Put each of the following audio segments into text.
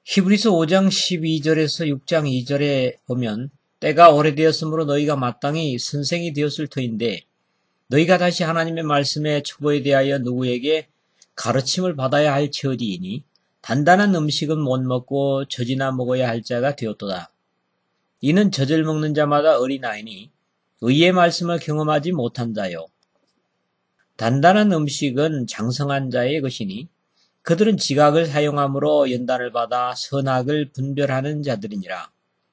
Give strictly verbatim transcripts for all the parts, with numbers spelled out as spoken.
히브리서 오 장 십이 절에서 육 장 이 절에 보면 때가 오래되었으므로 너희가 마땅히 선생이 되었을 터인데 너희가 다시 하나님의 말씀의 초보에 대하여 누구에게 가르침을 받아야 할 처지이니 단단한 음식은 못 먹고 젖이나 먹어야 할 자가 되었도다. 이는 젖을 먹는 자마다 어린아이니 의의 말씀을 경험하지 못한 자요. 단단한 음식은 장성한 자의 것이니 그들은 지각을 사용함으로 연단을 받아 선악을 분별하는 자들이니라.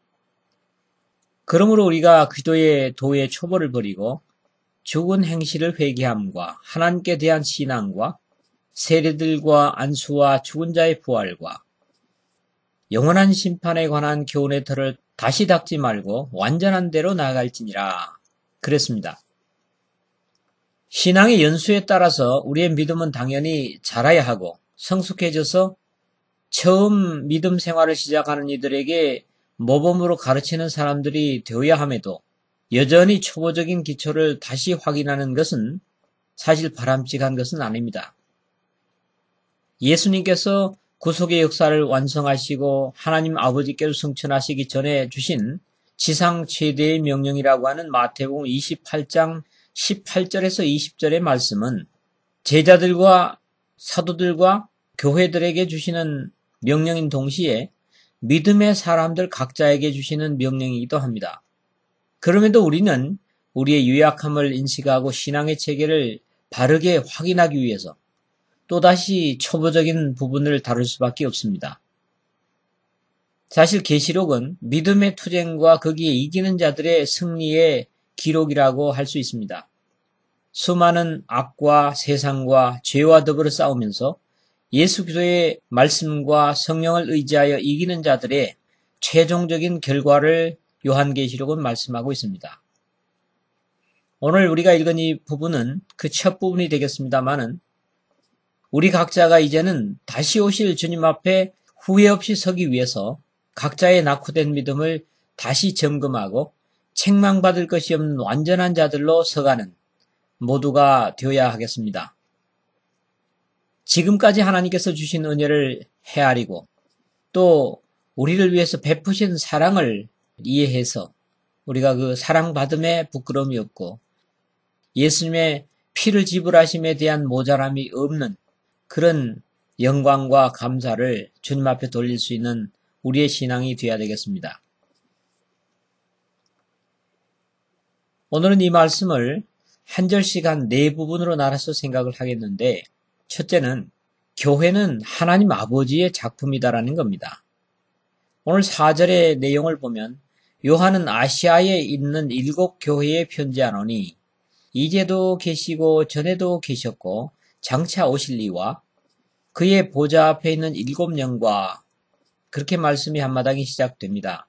그러므로 우리가 기도의 도의 초보를 버리고 죽은 행실을 회개함과 하나님께 대한 신앙과 세례들과 안수와 죽은 자의 부활과 영원한 심판에 관한 교훈의 틀을 다시 닦지 말고 완전한 대로 나아갈지니라. 그랬습니다. 신앙의 연수에 따라서 우리의 믿음은 당연히 자라야 하고 성숙해져서 처음 믿음 생활을 시작하는 이들에게 모범으로 가르치는 사람들이 되어야 함에도 여전히 초보적인 기초를 다시 확인하는 것은 사실 바람직한 것은 아닙니다. 예수님께서 구속의 역사를 완성하시고 하나님 아버지께로 승천하시기 전에 주신 지상 최대의 명령이라고 하는 마태복음 이십팔 장 십팔 절에서 이십 절의 말씀은 제자들과 사도들과 교회들에게 주시는 명령인 동시에 믿음의 사람들 각자에게 주시는 명령이기도 합니다. 그럼에도 우리는 우리의 유약함을 인식하고 신앙의 체계를 바르게 확인하기 위해서 또다시 초보적인 부분을 다룰 수밖에 없습니다. 사실 계시록은 믿음의 투쟁과 거기에 이기는 자들의 승리의 기록이라고 할 수 있습니다. 수많은 악과 세상과 죄와 더불어 싸우면서 예수 그리스도의 말씀과 성령을 의지하여 이기는 자들의 최종적인 결과를 요한계시록은 말씀하고 있습니다. 오늘 우리가 읽은 이 부분은 그 첫 부분이 되겠습니다만은 우리 각자가 이제는 다시 오실 주님 앞에 후회 없이 서기 위해서 각자의 낙후된 믿음을 다시 점검하고 책망받을 것이 없는 완전한 자들로 서가는 모두가 되어야 하겠습니다. 지금까지 하나님께서 주신 은혜를 헤아리고 또 우리를 위해서 베푸신 사랑을 이해해서 우리가 그 사랑받음에 부끄러움이 없고 예수님의 피를 지불하심에 대한 모자람이 없는 그런 영광과 감사를 주님 앞에 돌릴 수 있는 우리의 신앙이 되어야 되겠습니다. 오늘은 이 말씀을 한 절씩 한 네 부분으로 나눠서 생각을 하겠는데 첫째는 교회는 하나님 아버지의 작품이다라는 겁니다. 오늘 사 절의 내용을 보면 요한은 아시아에 있는 일곱 교회에 편지하노니 이제도 계시고 전에도 계셨고 장차 오실리와 그의 보좌 앞에 있는 일곱 영과 그렇게 말씀이 한마당이 시작됩니다.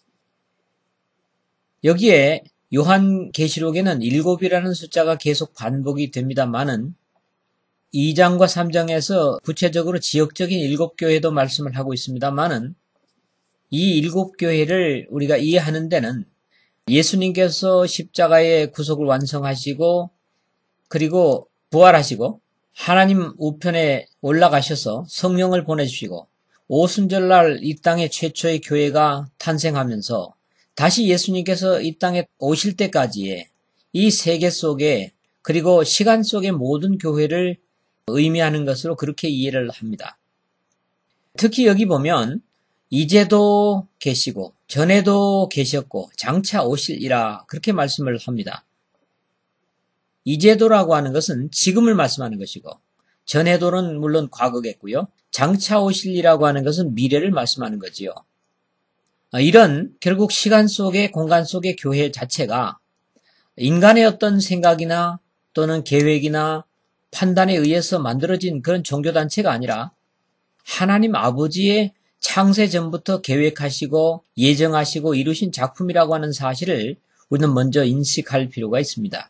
여기에 요한계시록에는 일곱이라는 숫자가 계속 반복이 됩니다만은 이 장과 삼 장에서 구체적으로 지역적인 일곱 교회도 말씀을 하고 있습니다만은 이 일곱 교회를 우리가 이해하는 데는 예수님께서 십자가의 구속을 완성하시고 그리고 부활하시고 하나님 우편에 올라가셔서 성령을 보내주시고 오순절날 이 땅에 최초의 교회가 탄생하면서 다시 예수님께서 이 땅에 오실 때까지의 이 세계 속에 그리고 시간 속의 모든 교회를 의미하는 것으로 그렇게 이해를 합니다. 특히 여기 보면 이제도 계시고 전에도 계셨고 장차 오실이라 그렇게 말씀을 합니다. 이제도라고 하는 것은 지금을 말씀하는 것이고 전에도는 물론 과거겠고요. 장차 오실이라고 하는 것은 미래를 말씀하는 거지요. 이런 결국 시간 속의 공간 속의 교회 자체가 인간의 어떤 생각이나 또는 계획이나 판단에 의해서 만들어진 그런 종교단체가 아니라 하나님 아버지의 창세 전부터 계획하시고 예정하시고 이루신 작품이라고 하는 사실을 우리는 먼저 인식할 필요가 있습니다.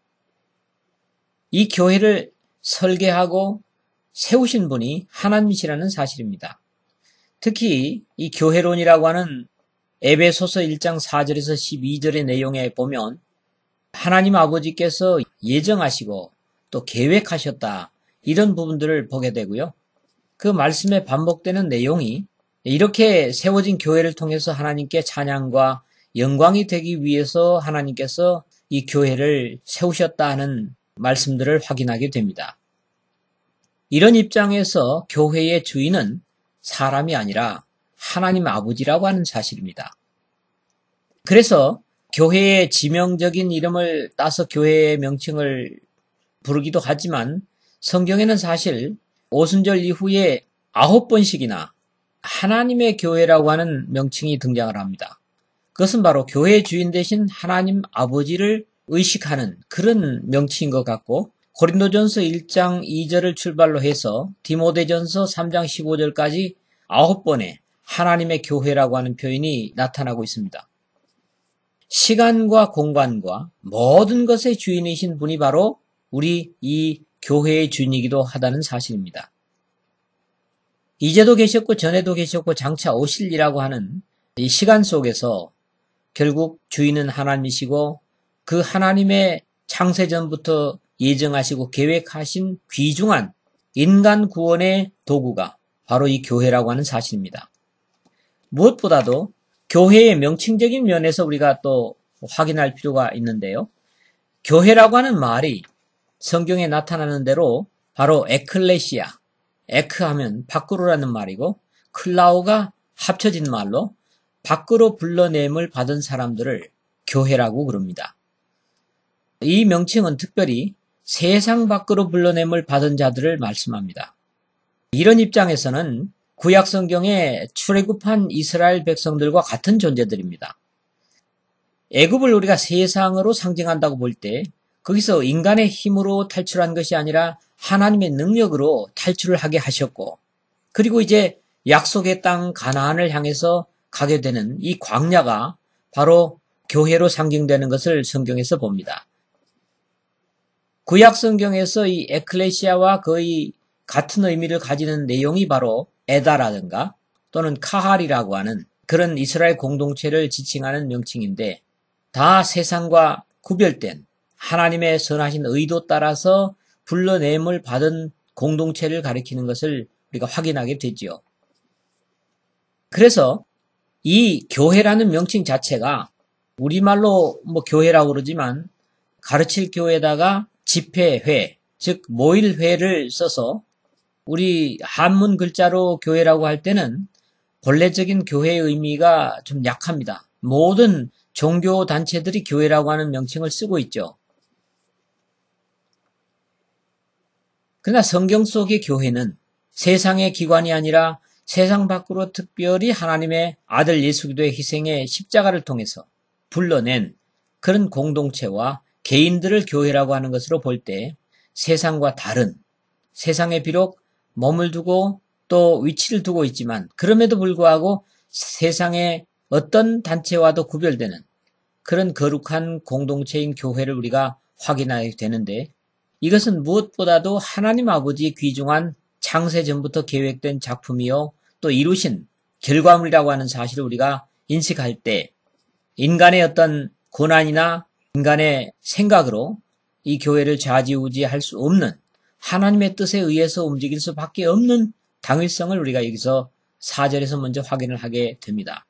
이 교회를 설계하고 세우신 분이 하나님이시라는 사실입니다. 특히 이 교회론이라고 하는 에베소서 일 장 사 절에서 십이 절의 내용에 보면 하나님 아버지께서 예정하시고 또 계획하셨다 이런 부분들을 보게 되고요. 그 말씀에 반복되는 내용이 이렇게 세워진 교회를 통해서 하나님께 찬양과 영광이 되기 위해서 하나님께서 이 교회를 세우셨다 하는 말씀들을 확인하게 됩니다. 이런 입장에서 교회의 주인은 사람이 아니라 하나님 아버지라고 하는 사실입니다. 그래서 교회의 지명적인 이름을 따서 교회의 명칭을 부르기도 하지만 성경에는 사실 오순절 이후에 아홉 번씩이나 하나님의 교회라고 하는 명칭이 등장을 합니다. 그것은 바로 교회의 주인 되신 하나님 아버지를 의식하는 그런 명칭인 것 같고, 고린도전서 일 장 이 절을 출발로 해서 디모데전서 삼 장 십오 절까지 아홉 번의 하나님의 교회라고 하는 표현이 나타나고 있습니다. 시간과 공간과 모든 것의 주인이신 분이 바로 우리 이 교회의 주인이기도 하다는 사실입니다. 이제도 계셨고 전에도 계셨고 장차 오실이라고 하는 이 시간 속에서 결국 주인은 하나님이시고, 그 하나님의 창세전부터 예정하시고 계획하신 귀중한 인간 구원의 도구가 바로 이 교회라고 하는 사실입니다. 무엇보다도 교회의 명칭적인 면에서 우리가 또 확인할 필요가 있는데요. 교회라고 하는 말이 성경에 나타나는 대로 바로 에클레시아, 에크 하면 밖으로라는 말이고, 클라오가 합쳐진 말로 밖으로 불러냄을 받은 사람들을 교회라고 그럽니다. 이 명칭은 특별히 세상 밖으로 불러냄을 받은 자들을 말씀합니다. 이런 입장에서는 구약 성경에 출애굽한 이스라엘 백성들과 같은 존재들입니다. 애굽을 우리가 세상으로 상징한다고 볼 때 거기서 인간의 힘으로 탈출한 것이 아니라 하나님의 능력으로 탈출을 하게 하셨고, 그리고 이제 약속의 땅 가나안을 향해서 가게 되는 이 광야가 바로 교회로 상징되는 것을 성경에서 봅니다. 구약 성경에서 이 에클레시아와 거의 같은 의미를 가지는 내용이 바로 에다라든가 또는 카할이라고 하는 그런 이스라엘 공동체를 지칭하는 명칭인데, 다 세상과 구별된 하나님의 선하신 의도 따라서 불러냄을 받은 공동체를 가리키는 것을 우리가 확인하게 되지요. 그래서 이 교회라는 명칭 자체가 우리말로 뭐 교회라고 그러지만 가르칠 교회에다가 집회회, 즉 모일회를 써서 우리 한문 글자로 교회라고 할 때는 본래적인 교회의 의미가 좀 약합니다. 모든 종교 단체들이 교회라고 하는 명칭을 쓰고 있죠. 그러나 성경 속의 교회는 세상의 기관이 아니라 세상 밖으로 특별히 하나님의 아들 예수 그리스도의 희생의 십자가를 통해서 불러낸 그런 공동체와 개인들을 교회라고 하는 것으로 볼 때, 세상과 다른, 세상에 비록 몸을 두고 또 위치를 두고 있지만 그럼에도 불구하고 세상의 어떤 단체와도 구별되는 그런 거룩한 공동체인 교회를 우리가 확인하게 되는데, 이것은 무엇보다도 하나님 아버지의 귀중한 창세전부터 계획된 작품이요 또 이루신 결과물이라고 하는 사실을 우리가 인식할 때, 인간의 어떤 고난이나 인간의 생각으로 이 교회를 좌지우지할 수 없는 하나님의 뜻에 의해서 움직일 수밖에 없는 당위성을 우리가 여기서 사 절에서 먼저 확인을 하게 됩니다.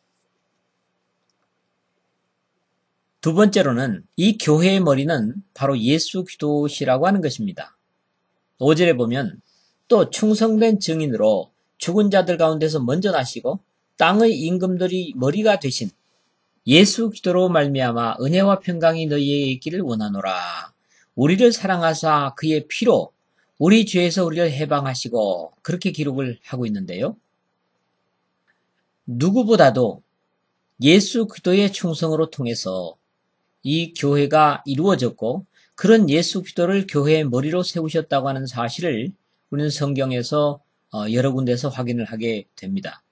두 번째로는 이 교회의 머리는 바로 예수 그리스도시라고 하는 것입니다. 오 절에 보면 또 충성된 증인으로 죽은 자들 가운데서 먼저 나시고 땅의 임금들이 머리가 되신 예수 그리스도로 말미암아 은혜와 평강이 너희에게 있기를 원하노라. 우리를 사랑하사 그의 피로 우리 죄에서 우리를 해방하시고, 그렇게 기록을 하고 있는데요. 누구보다도 예수 그리스도의 충성으로 통해서 이 교회가 이루어졌고, 그런 예수 그리스도를 교회의 머리로 세우셨다고 하는 사실을 우리는 성경에서 여러 군데서 확인을 하게 됩니다.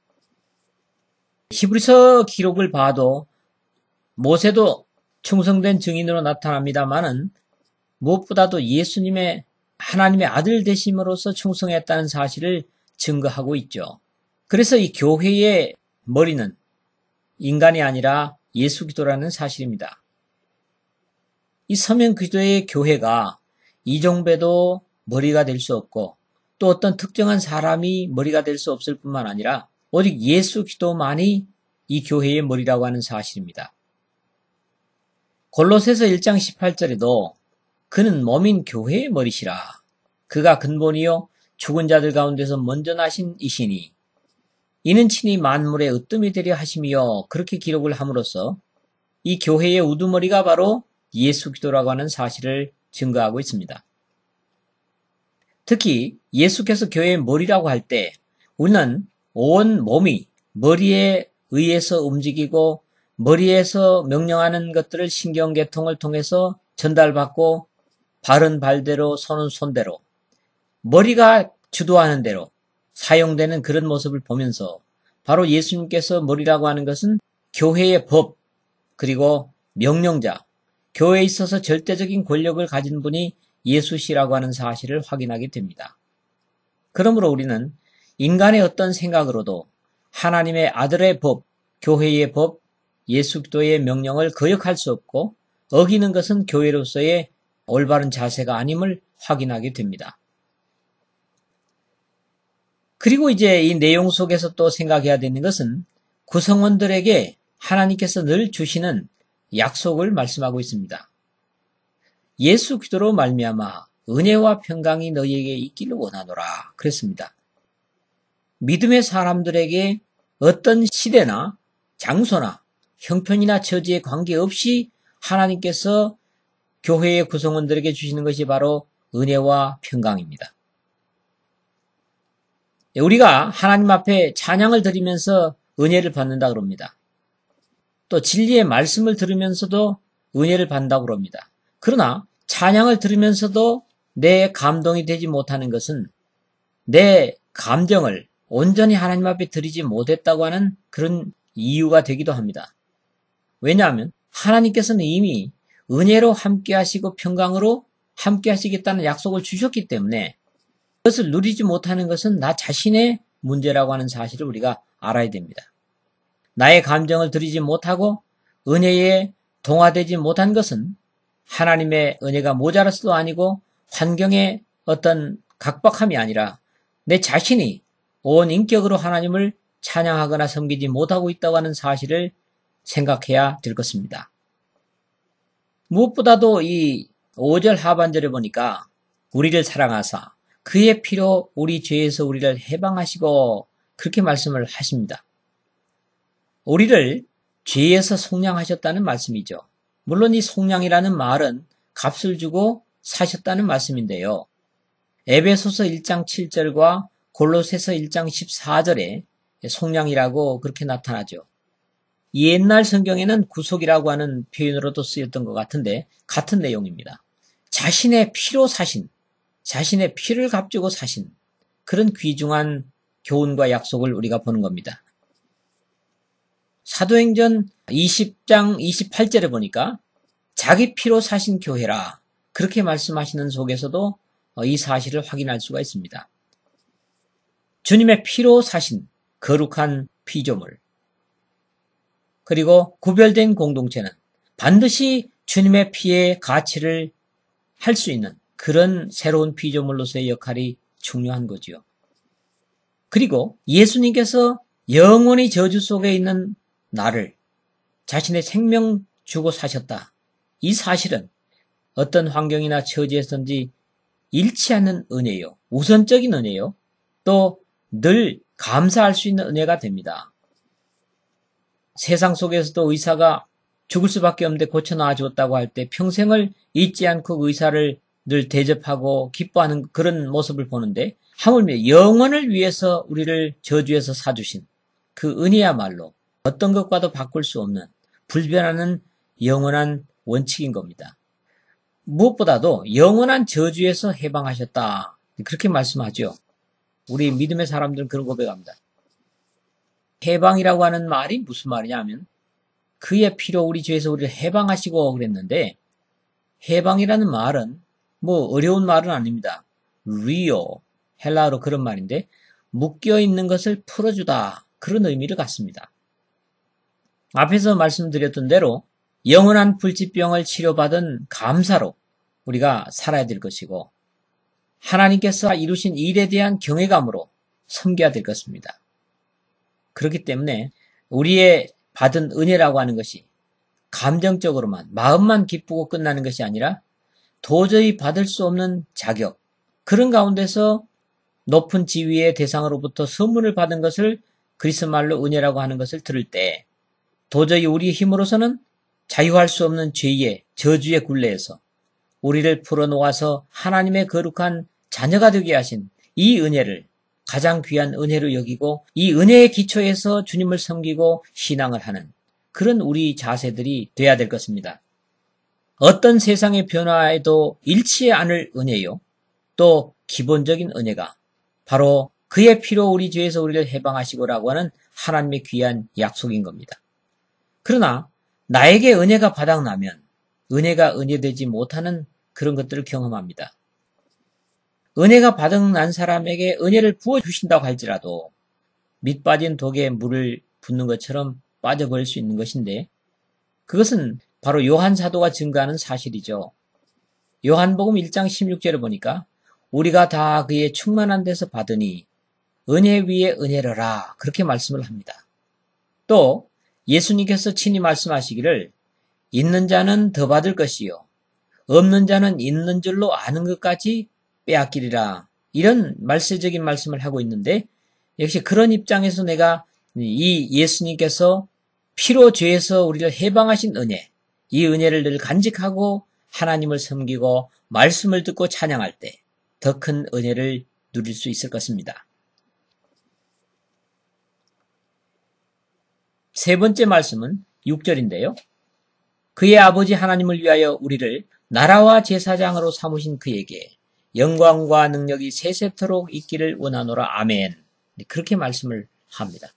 히브리서 기록을 봐도 모세도 충성된 증인으로 나타납니다만은 무엇보다도 예수님의 하나님의 아들 되심으로써 충성했다는 사실을 증거하고 있죠. 그래서 이 교회의 머리는 인간이 아니라 예수 그리스도라는 사실입니다. 이 서면 그리스도의 교회가 이종배도 머리가 될 수 없고 또 어떤 특정한 사람이 머리가 될 수 없을 뿐만 아니라 오직 예수 그리스도만이 이 교회의 머리라고 하는 사실입니다. 골로새서 일 장 십팔 절에도 그는 몸인 교회의 머리시라. 그가 근본이요 죽은 자들 가운데서 먼저 나신 이시니 이는 친히 만물의 으뜸이 되려 하심이요. 그렇게 기록을 함으로써 이 교회의 우두머리가 바로 예수 그리스도라고 하는 사실을 증거하고 있습니다. 특히 예수께서 교회의 머리라고 할 때 우리는 온 몸이 머리에 의해서 움직이고 머리에서 명령하는 것들을 신경계통을 통해서 전달받고 발은 발대로 손은 손대로 머리가 주도하는 대로 사용되는 그런 모습을 보면서 바로 예수님께서 머리라고 하는 것은 교회의 법 그리고 명령자, 교회에 있어서 절대적인 권력을 가진 분이 예수시라고 하는 사실을 확인하게 됩니다. 그러므로 우리는 인간의 어떤 생각으로도 하나님의 아들의 법, 교회의 법, 예수 그리스도의 명령을 거역할 수 없고 어기는 것은 교회로서의 올바른 자세가 아님을 확인하게 됩니다. 그리고 이제 이 내용 속에서 또 생각해야 되는 것은 구성원들에게 하나님께서 늘 주시는 약속을 말씀하고 있습니다. 예수 그리스도로 말미암아 은혜와 평강이 너희에게 있기를 원하노라 그랬습니다. 믿음의 사람들에게 어떤 시대나 장소나 형편이나 처지에 관계없이 하나님께서 교회의 구성원들에게 주시는 것이 바로 은혜와 평강입니다. 우리가 하나님 앞에 찬양을 드리면서 은혜를 받는다 그럽니다. 또 진리의 말씀을 들으면서도 은혜를 받는다고 그럽니다. 그러나 찬양을 들으면서도 내 감동이 되지 못하는 것은 내 감정을 온전히 하나님 앞에 드리지 못했다고 하는 그런 이유가 되기도 합니다. 왜냐하면 하나님께서는 이미 은혜로 함께 하시고 평강으로 함께 하시겠다는 약속을 주셨기 때문에 그것을 누리지 못하는 것은 나 자신의 문제라고 하는 사실을 우리가 알아야 됩니다. 나의 감정을 드리지 못하고 은혜에 동화되지 못한 것은 하나님의 은혜가 모자라서도 아니고 환경의 어떤 각박함이 아니라 내 자신이 온 인격으로 하나님을 찬양하거나 섬기지 못하고 있다고 하는 사실을 생각해야 될 것입니다. 무엇보다도 이 오 절 하반절에 보니까 우리를 사랑하사 그의 피로 우리 죄에서 우리를 해방하시고 그렇게 말씀을 하십니다. 우리를 죄에서 속량하셨다는 말씀이죠. 물론 이 속량이라는 말은 값을 주고 사셨다는 말씀인데요. 에베소서 일 장 칠 절과 골로새서 일 장 십사 절에 속량이라고 그렇게 나타나죠. 옛날 성경에는 구속이라고 하는 표현으로도 쓰였던 것 같은데 같은 내용입니다. 자신의 피로 사신, 자신의 피를 값주고 사신 그런 귀중한 교훈과 약속을 우리가 보는 겁니다. 사도행전 이십 장 이십팔 절에 보니까 자기 피로 사신 교회라 그렇게 말씀하시는 속에서도 이 사실을 확인할 수가 있습니다. 주님의 피로 사신 거룩한 피조물 그리고 구별된 공동체는 반드시 주님의 피의 가치를 할 수 있는 그런 새로운 피조물로서의 역할이 중요한 거지요. 그리고 예수님께서 영원히 저주 속에 있는 나를 자신의 생명 주고 사셨다. 이 사실은 어떤 환경이나 처지에서든지 잃지 않는 은혜요. 우선적인 은혜요. 또 늘 감사할 수 있는 은혜가 됩니다. 세상 속에서도 의사가 죽을 수밖에 없는데 고쳐 놔주었다고 할 때 평생을 잊지 않고 의사를 늘 대접하고 기뻐하는 그런 모습을 보는데 하물며 영원을 위해서 우리를 저주에서 사주신 그 은혜야말로 어떤 것과도 바꿀 수 없는 불변하는 영원한 원칙인 겁니다. 무엇보다도 영원한 저주에서 해방하셨다. 그렇게 말씀하죠. 우리 믿음의 사람들은 그런 고백합니다. 해방이라고 하는 말이 무슨 말이냐면 그의 피로 우리 죄에서 우리를 해방하시고 그랬는데 해방이라는 말은 뭐 어려운 말은 아닙니다. 리오, 헬라어로 그런 말인데 묶여있는 것을 풀어주다 그런 의미를 갖습니다. 앞에서 말씀드렸던 대로 영원한 불치병을 치료받은 감사로 우리가 살아야 될 것이고 하나님께서 이루신 일에 대한 경외감으로 섬겨야 될 것입니다. 그렇기 때문에 우리의 받은 은혜라고 하는 것이 감정적으로만, 마음만 기쁘고 끝나는 것이 아니라 도저히 받을 수 없는 자격, 그런 가운데서 높은 지위의 대상으로부터 선물을 받은 것을 그리스 말로 은혜라고 하는 것을 들을 때 도저히 우리의 힘으로서는 자유할 수 없는 죄의 저주의 굴레에서 우리를 풀어놓아서 하나님의 거룩한 자녀가 되게 하신 이 은혜를 가장 귀한 은혜로 여기고 이 은혜의 기초에서 주님을 섬기고 신앙을 하는 그런 우리 자세들이 돼야 될 것입니다. 어떤 세상의 변화에도 잃지 않을 은혜요. 또 기본적인 은혜가 바로 그의 피로 우리 죄에서 우리를 해방하시고라고 하는 하나님의 귀한 약속인 겁니다. 그러나 나에게 은혜가 바닥나면 은혜가 은혜되지 못하는 그런 것들을 경험합니다. 은혜가 바닥난 사람에게 은혜를 부어주신다고 할지라도 밑 빠진 독에 물을 붓는 것처럼 빠져버릴 수 있는 것인데 그것은 바로 요한 사도가 증거하는 사실이죠. 요한복음 일 장 십육 절에 보니까 우리가 다 그의 충만한 데서 받으니 은혜 위에 은혜로라 그렇게 말씀을 합니다. 또 예수님께서 친히 말씀하시기를 있는 자는 더 받을 것이요 없는 자는 있는 줄로 아는 것까지 빼앗기리라 이런 말세적인 말씀을 하고 있는데 역시 그런 입장에서 내가 이 예수님께서 피로 죄에서 우리를 해방하신 은혜 이 은혜를 늘 간직하고 하나님을 섬기고 말씀을 듣고 찬양할 때 더 큰 은혜를 누릴 수 있을 것입니다. 세 번째 말씀은 육 절인데요. 그의 아버지 하나님을 위하여 우리를 나라와 제사장으로 삼으신 그에게 영광과 능력이 세세토록 있기를 원하노라. 아멘. 그렇게 말씀을 합니다.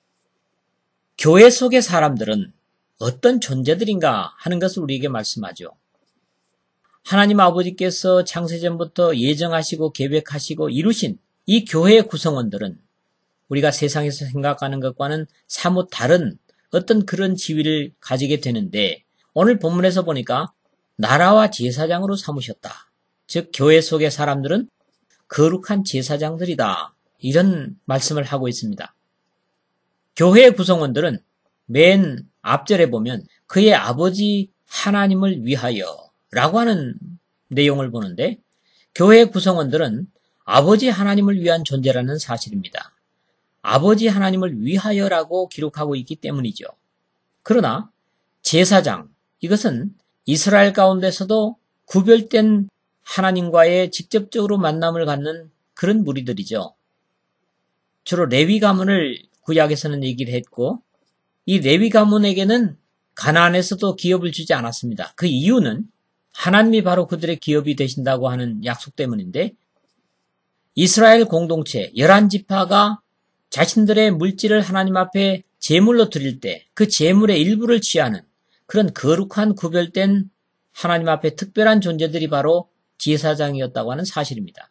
교회 속의 사람들은 어떤 존재들인가 하는 것을 우리에게 말씀하죠. 하나님 아버지께서 창세전부터 예정하시고 계획하시고 이루신 이 교회의 구성원들은 우리가 세상에서 생각하는 것과는 사뭇 다른 어떤 그런 지위를 가지게 되는데 오늘 본문에서 보니까 나라와 제사장으로 삼으셨다. 즉 교회 속의 사람들은 거룩한 제사장들이다. 이런 말씀을 하고 있습니다. 교회의 구성원들은 맨 앞절에 보면 그의 아버지 하나님을 위하여 라고 하는 내용을 보는데 교회의 구성원들은 아버지 하나님을 위한 존재라는 사실입니다. 아버지 하나님을 위하여라고 기록하고 있기 때문이죠. 그러나 제사장, 이것은 이스라엘 가운데서도 구별된 하나님과의 직접적으로 만남을 갖는 그런 무리들이죠. 주로 레위 가문을 구약에서는 얘기를 했고 이 레위 가문에게는 가나안에서도 기업을 주지 않았습니다. 그 이유는 하나님이 바로 그들의 기업이 되신다고 하는 약속 때문인데 이스라엘 공동체 열한 지파가 자신들의 물질을 하나님 앞에 제물로 드릴 때 그 제물의 일부를 취하는 그런 거룩한 구별된 하나님 앞에 특별한 존재들이 바로 제사장이었다고 하는 사실입니다.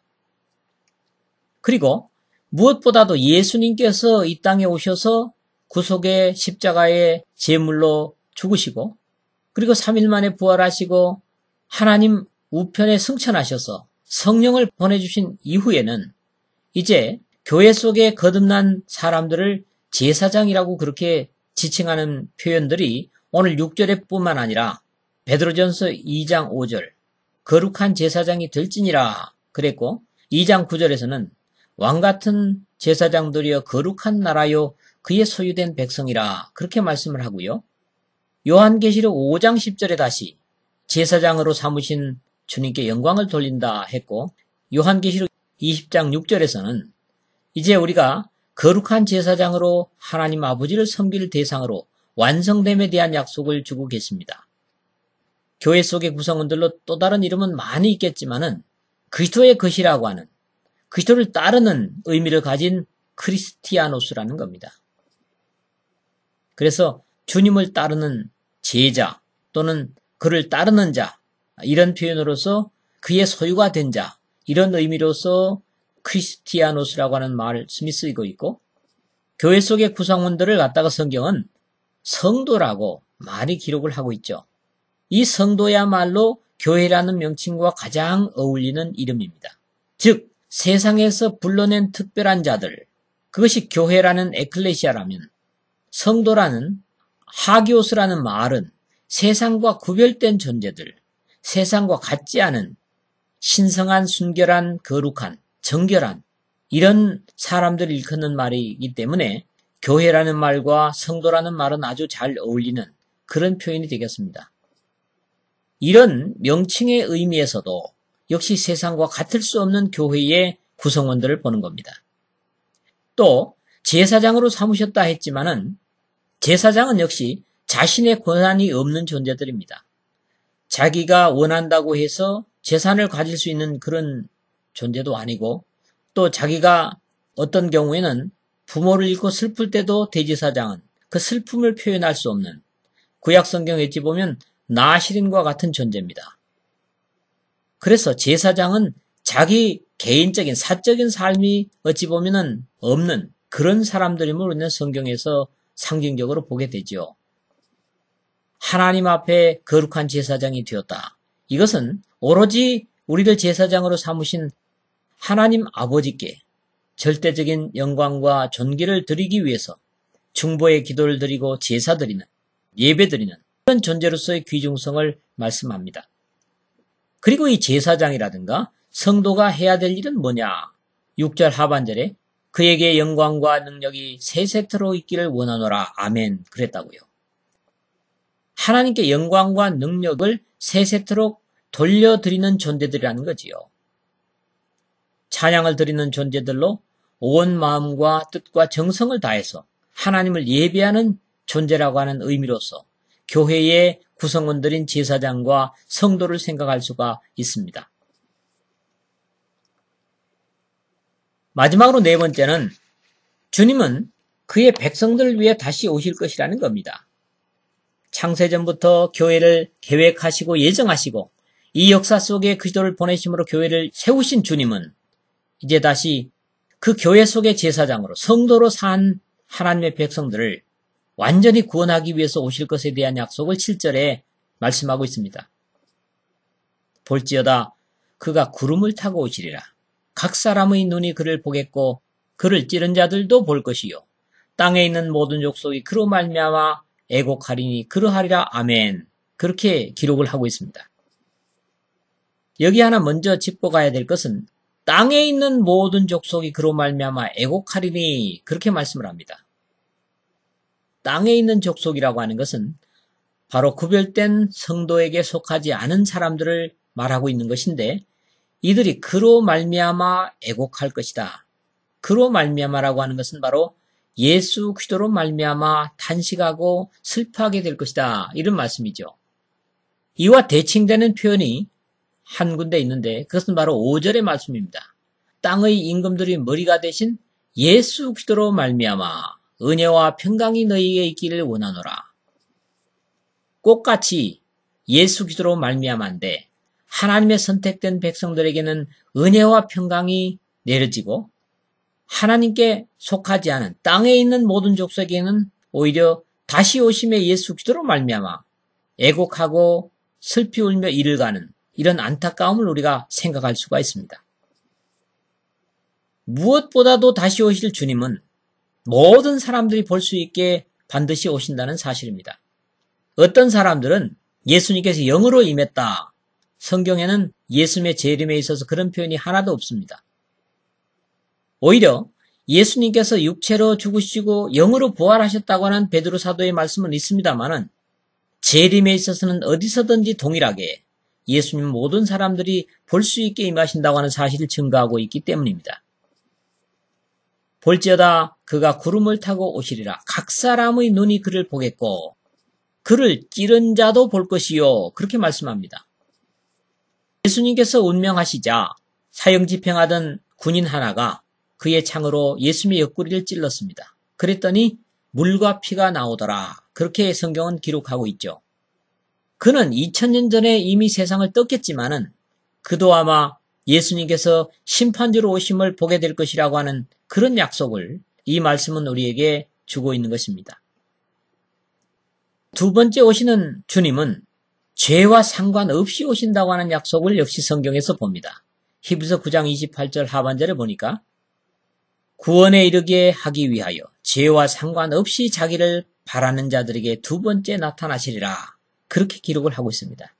그리고 무엇보다도 예수님께서 이 땅에 오셔서 구속의 십자가의 제물로 죽으시고 그리고 삼 일 만에 부활하시고 하나님 우편에 승천하셔서 성령을 보내주신 이후에는 이제 교회 속에 거듭난 사람들을 제사장이라고 그렇게 지칭하는 표현들이 오늘 육 절에 뿐만 아니라 베드로전서 이 장 오 절 거룩한 제사장이 될지니라 그랬고 이 장 구 절에서는 왕같은 제사장들이여 거룩한 나라요 그의 소유된 백성이라 그렇게 말씀을 하고요. 요한계시록 오 장 십 절에 다시 제사장으로 삼으신 주님께 영광을 돌린다 했고 요한계시록 이십 장 육 절에서는 이제 우리가 거룩한 제사장으로 하나님 아버지를 섬길 대상으로 완성됨에 대한 약속을 주고 계십니다. 교회 속의 구성원들로 또 다른 이름은 많이 있겠지만은 그리스도의 것이라고 하는 그리스도를 따르는 의미를 가진 크리스티아노스라는 겁니다. 그래서 주님을 따르는 제자 또는 그를 따르는 자 이런 표현으로서 그의 소유가 된 자 이런 의미로서 크리스티아노스라고 하는 말씀이 쓰이고 있고 교회 속의 구성원들을 갖다가 성경은 성도라고 많이 기록을 하고 있죠. 이 성도야말로 교회라는 명칭과 가장 어울리는 이름입니다. 즉 세상에서 불러낸 특별한 자들 그것이 교회라는 에클레시아라면 성도라는 하기오스라는 말은 세상과 구별된 존재들, 세상과 같지 않은 신성한, 순결한, 거룩한, 정결한 이런 사람들을 일컫는 말이기 때문에 교회라는 말과 성도라는 말은 아주 잘 어울리는 그런 표현이 되겠습니다. 이런 명칭의 의미에서도 역시 세상과 같을 수 없는 교회의 구성원들을 보는 겁니다. 또 제사장으로 삼으셨다 했지만은 제사장은 역시 자신의 권한이 없는 존재들입니다. 자기가 원한다고 해서 재산을 가질 수 있는 그런 존재도 아니고 또 자기가 어떤 경우에는 부모를 잃고 슬플 때도 대제사장은 그 슬픔을 표현할 수 없는 구약성경에 어찌 보면 나시린과 같은 존재입니다. 그래서 제사장은 자기 개인적인 사적인 삶이 어찌 보면은 없는 그런 사람들임을 우리는 성경에서 상징적으로 보게 되죠. 하나님 앞에 거룩한 제사장이 되었다. 이것은 오로지 우리를 제사장으로 삼으신 하나님 아버지께 절대적인 영광과 존귀를 드리기 위해서 중보의 기도를 드리고 제사 드리는, 예배 드리는 그런 존재로서의 귀중성을 말씀합니다. 그리고 이 제사장이라든가 성도가 해야 될 일은 뭐냐? 육 절 하반절에 그에게 영광과 능력이 세세토록 있기를 원하노라. 아멘. 그랬다고요. 하나님께 영광과 능력을 세세토록 돌려드리는 존재들이라는 거지요. 찬양을 드리는 존재들로 온 마음과 뜻과 정성을 다해서 하나님을 예배하는 존재라고 하는 의미로서 교회의 구성원들인 제사장과 성도를 생각할 수가 있습니다. 마지막으로 네 번째는 주님은 그의 백성들을 위해 다시 오실 것이라는 겁니다. 창세전부터 교회를 계획하시고 예정하시고 이 역사 속에 그리스도를 보내심으로 교회를 세우신 주님은 이제 다시 그 교회 속의 제사장으로 성도로 산 하나님의 백성들을 완전히 구원하기 위해서 오실 것에 대한 약속을 칠 절에 말씀하고 있습니다. 볼지어다 그가 구름을 타고 오시리라. 각 사람의 눈이 그를 보겠고 그를 찌른 자들도 볼 것이요 땅에 있는 모든 족속이 그로 말미암아 애곡하리니 그러하리라. 아멘. 그렇게 기록을 하고 있습니다. 여기 하나 먼저 짚고 가야 될 것은 땅에 있는 모든 족속이 그로 말미암아 애곡하리니 그렇게 말씀을 합니다. 땅에 있는 족속이라고 하는 것은 바로 구별된 성도에게 속하지 않은 사람들을 말하고 있는 것인데 이들이 그로 말미암아 애곡할 것이다. 그로 말미암아라고 하는 것은 바로 예수 그리스도로 말미암아 탄식하고 슬퍼하게 될 것이다. 이런 말씀이죠. 이와 대칭되는 표현이 한 군데 있는데 그것은 바로 오 절의 말씀입니다. 땅의 임금들이 머리가 되신 예수 그리스도로 말미암아 은혜와 평강이 너희에게 있기를 원하노라. 꽃같이 예수 그리스도로 말미암아인데 하나님의 선택된 백성들에게는 은혜와 평강이 내려지고 하나님께 속하지 않은 땅에 있는 모든 족속에게는 오히려 다시 오심의 예수 그리스도로 말미암아 애곡하고 슬피 울며 이를 가는 이런 안타까움을 우리가 생각할 수가 있습니다. 무엇보다도 다시 오실 주님은 모든 사람들이 볼 수 있게 반드시 오신다는 사실입니다. 어떤 사람들은 예수님께서 영으로 임했다. 성경에는 예수님의 재림에 있어서 그런 표현이 하나도 없습니다. 오히려 예수님께서 육체로 죽으시고 영으로 부활하셨다고 하는 베드로 사도의 말씀은 있습니다만은 재림에 있어서는 어디서든지 동일하게 예수님 모든 사람들이 볼 수 있게 임하신다고 하는 사실을 증거하고 있기 때문입니다. 볼지어다 그가 구름을 타고 오시리라. 각 사람의 눈이 그를 보겠고 그를 찌른 자도 볼 것이요. 그렇게 말씀합니다. 예수님께서 운명하시자 사형 집행하던 군인 하나가 그의 창으로 예수님의 옆구리를 찔렀습니다. 그랬더니 물과 피가 나오더라. 그렇게 성경은 기록하고 있죠. 그는 이천 년 전에 이미 세상을 떴겠지만은 그도 아마 예수님께서 심판주로 오심을 보게 될 것이라고 하는 그런 약속을 이 말씀은 우리에게 주고 있는 것입니다. 두 번째 오시는 주님은 죄와 상관없이 오신다고 하는 약속을 역시 성경에서 봅니다. 히브리서 구 장 이십팔 절 하반절에 보니까 구원에 이르게 하기 위하여 죄와 상관없이 자기를 바라는 자들에게 두 번째 나타나시리라. 그렇게 기록을 하고 있습니다.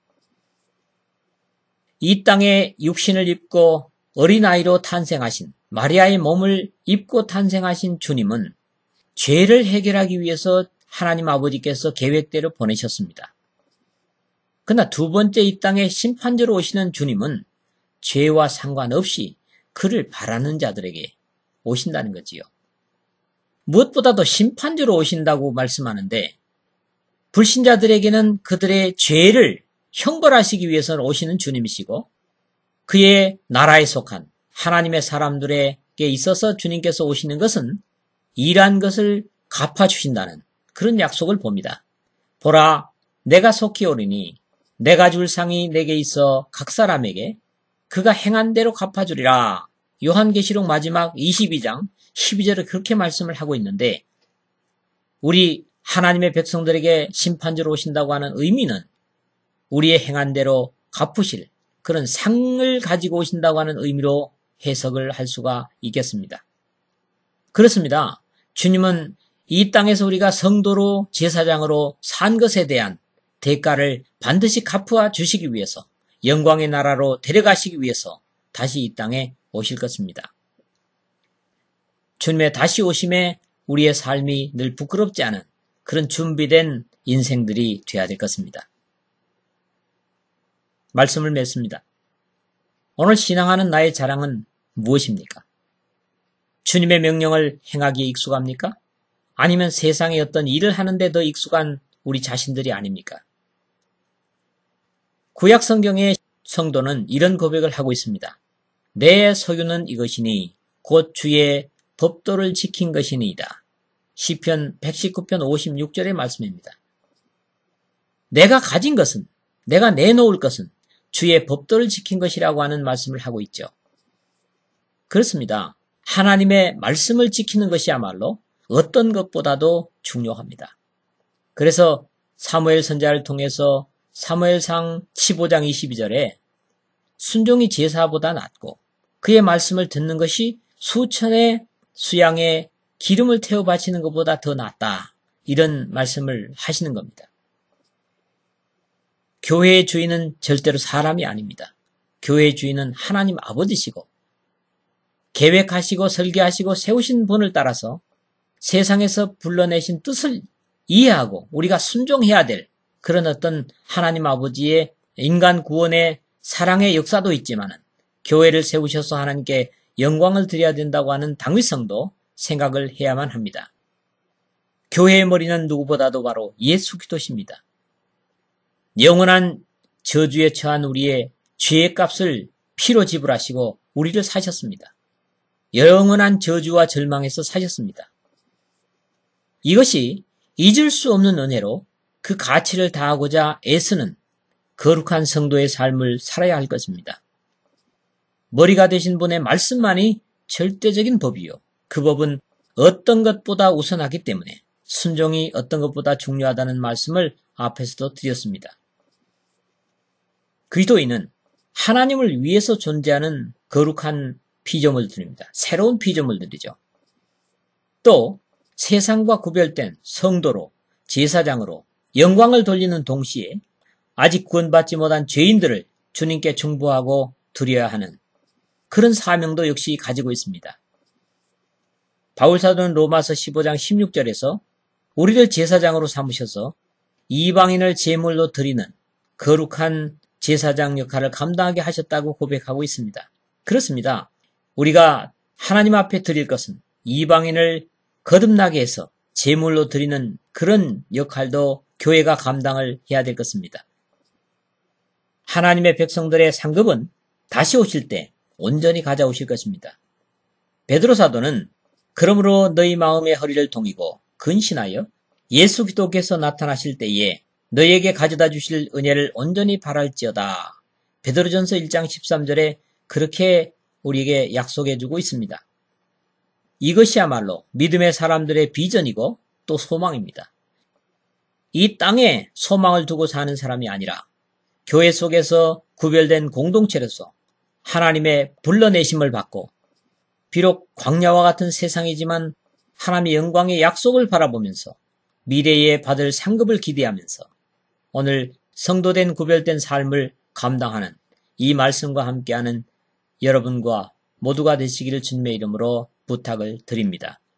이 땅에 육신을 입고 어린아이로 탄생하신, 마리아의 몸을 입고 탄생하신 주님은 죄를 해결하기 위해서 하나님 아버지께서 계획대로 보내셨습니다. 그러나 두 번째 이 땅에 심판자로 오시는 주님은 죄와 상관없이 그를 바라는 자들에게 오신다는 거지요. 무엇보다도 심판자로 오신다고 말씀하는데, 불신자들에게는 그들의 죄를 형벌하시기 위해서 오시는 주님이시고, 그의 나라에 속한 하나님의 사람들에게 있어서 주님께서 오시는 것은 일한 것을 갚아주신다는 그런 약속을 봅니다. 보라, 내가 속히 오리니 내가 줄 상이 내게 있어 각 사람에게 그가 행한 대로 갚아주리라. 요한계시록 마지막 이십이 장 십이 절에 그렇게 말씀을 하고 있는데, 우리 하나님의 백성들에게 심판자로 오신다고 하는 의미는 우리의 행한 대로 갚으실 그런 상을 가지고 오신다고 하는 의미로 해석을 할 수가 있겠습니다. 그렇습니다. 주님은 이 땅에서 우리가 성도로 제사장으로 산 것에 대한 대가를 반드시 갚아 주시기 위해서, 영광의 나라로 데려가시기 위해서 다시 이 땅에 오실 것입니다. 주님의 다시 오심에 우리의 삶이 늘 부끄럽지 않은 그런 준비된 인생들이 되어야 될 것입니다. 말씀을 맺습니다. 오늘 신앙하는 나의 자랑은 무엇입니까? 주님의 명령을 행하기에 익숙합니까? 아니면 세상의 어떤 일을 하는데 더 익숙한 우리 자신들이 아닙니까? 구약 성경의 성도는 이런 고백을 하고 있습니다. 내 소유는 이것이니 곧 주의 법도를 지킨 것이니이다. 시편 백십구 편 오십육 절의 말씀입니다. 내가 가진 것은, 내가 내놓을 것은 주의 법도를 지킨 것이라고 하는 말씀을 하고 있죠. 그렇습니다. 하나님의 말씀을 지키는 것이야말로 어떤 것보다도 중요합니다. 그래서 사무엘 선지자를 통해서 사무엘상 십오 장 이십이 절에 순종이 제사보다 낫고 그의 말씀을 듣는 것이 수천의 수양에 기름을 태워 바치는 것보다 더 낫다. 이런 말씀을 하시는 겁니다. 교회의 주인은 절대로 사람이 아닙니다. 교회의 주인은 하나님 아버지시고, 계획하시고 설계하시고 세우신 분을 따라서 세상에서 불러내신 뜻을 이해하고 우리가 순종해야 될 그런 어떤 하나님 아버지의 인간 구원의 사랑의 역사도 있지만은 교회를 세우셔서 하나님께 영광을 드려야 된다고 하는 당위성도 생각을 해야만 합니다. 교회의 머리는 누구보다도 바로 예수 그리스도십니다. 영원한 저주에 처한 우리의 죄의 값을 피로 지불하시고 우리를 사셨습니다. 영원한 저주와 절망에서 사셨습니다. 이것이 잊을 수 없는 은혜로 그 가치를 다하고자 애쓰는 거룩한 성도의 삶을 살아야 할 것입니다. 머리가 되신 분의 말씀만이 절대적인 법이요. 그 법은 어떤 것보다 우선하기 때문에 순종이 어떤 것보다 중요하다는 말씀을 앞에서도 드렸습니다. 그리스도인은 하나님을 위해서 존재하는 거룩한 피조물들입니다. 새로운 피조물들이죠. 또 세상과 구별된 성도로, 제사장으로 영광을 돌리는 동시에 아직 구원받지 못한 죄인들을 주님께 중보하고 드려야 하는 그런 사명도 역시 가지고 있습니다. 바울사도는 로마서 십오 장 십육 절에서 우리를 제사장으로 삼으셔서 이방인을 제물로 드리는 거룩한 제사장 역할을 감당하게 하셨다고 고백하고 있습니다. 그렇습니다. 우리가 하나님 앞에 드릴 것은 이방인을 거듭나게 해서 제물로 드리는 그런 역할도 교회가 감당을 해야 될 것입니다. 하나님의 백성들의 상급은 다시 오실 때 온전히 가져오실 것입니다. 베드로 사도는 그러므로 너희 마음의 허리를 동이고 근신하여 예수 그리스도께서 나타나실 때에 너희에게 가져다 주실 은혜를 온전히 바랄지어다. 베드로전서 일 장 십삼 절에 그렇게 우리에게 약속해 주고 있습니다. 이것이야말로 믿음의 사람들의 비전이고 또 소망입니다. 이 땅에 소망을 두고 사는 사람이 아니라 교회 속에서 구별된 공동체로서 하나님의 불러내심을 받고 비록 광야와 같은 세상이지만 하나님의 영광의 약속을 바라보면서 미래에 받을 상급을 기대하면서 오늘 성도된 구별된 삶을 감당하는 이 말씀과 함께하는 여러분과 모두가 되시기를 주님의 이름으로 부탁을 드립니다.